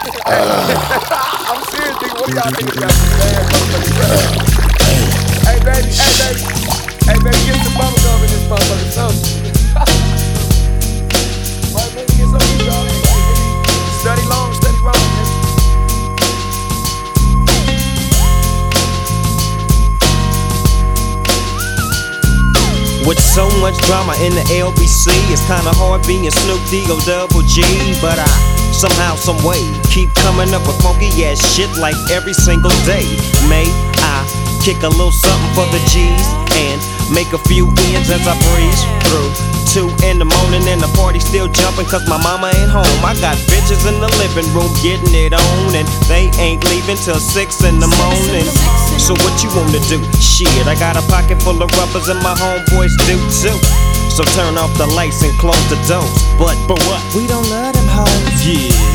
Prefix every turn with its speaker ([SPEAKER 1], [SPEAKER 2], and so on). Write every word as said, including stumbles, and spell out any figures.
[SPEAKER 1] I'm serious, nigga. What do y'all niggas got some bad motherfuckers? Hey, baby, hey, baby. Hey, baby, get some bubble gum in this motherfucker, something. Right, baby, get some of these, y'all. Study long, study wrong, nigga.
[SPEAKER 2] With so much drama in the L B C, it's kinda hard being Snoop D-O double G. But I, somehow, someway, keep coming up with funky ass shit like every single day. May I kick a little something for the G's and make a few ends as I breeze through two in the morning and the party still jumping cause my mama ain't home. I got bitches in the living room getting it on and they ain't leaving till six in the morning. So what you wanna do? Shit, I got a pocket full of rubbers and my homeboys do too. So turn off the lights and close the doors. But, but what?
[SPEAKER 3] We don't love them hoes.
[SPEAKER 2] Yeah.